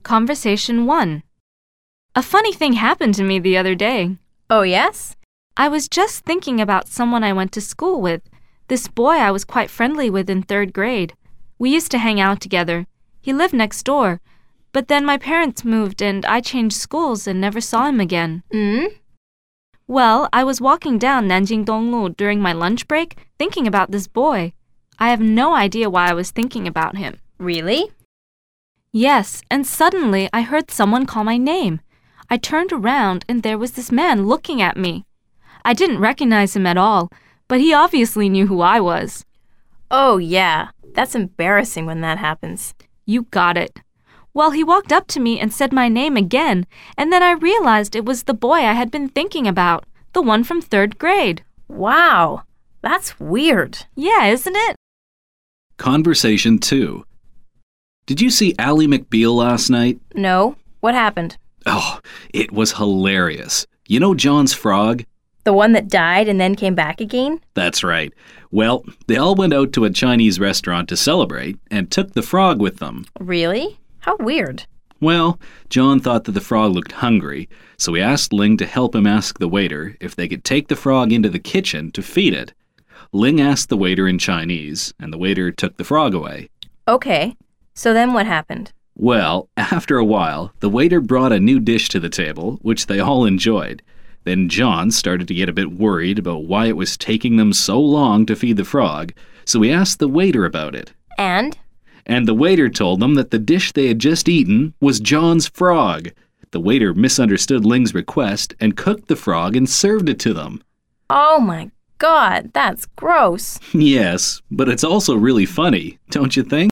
Conversation 1. A funny thing happened to me the other day. Oh, yes? I was just thinking about someone I went to school with. This boy I was quite friendly with in 3rd grade. We used to hang out together. He lived next door. But then my parents moved and I changed schools and never saw him again. Well, I was walking down Nanjing Donglu during my lunch break thinking about this boy. I have no idea why I was thinking about him. Really? Yes, and suddenly I heard someone call my name. I turned around and there was this man looking at me. I didn't recognize him at all, but he obviously knew who I was. Oh, yeah. That's embarrassing when that happens. You got it. Well, he walked up to me and said my name again, and then I realized it was the boy I had been thinking about, the one from 3rd grade. Wow, that's weird. Yeah, isn't it? Conversation 2. Did you see Ally McBeal last night? No. What happened? Oh, it was hilarious. You know John's frog? The one that died and then came back again? That's right. Well, they all went out to a Chinese restaurant to celebrate and took the frog with them. Really? How weird. Well, John thought that the frog looked hungry, so he asked Ling to help him ask the waiter if they could take the frog into the kitchen to feed it. Ling asked the waiter in Chinese, and the waiter took the frog away. Okay, so then what happened? Well, after a while, the waiter brought a new dish to the table, which they all enjoyed. Then John started to get a bit worried about why it was taking them so long to feed the frog, so he asked the waiter about it. And the waiter told them that the dish they had just eaten was John's frog. The waiter misunderstood Ling's request and cooked the frog and served it to them. Oh my God, that's gross. Yes, but it's also really funny, don't you think?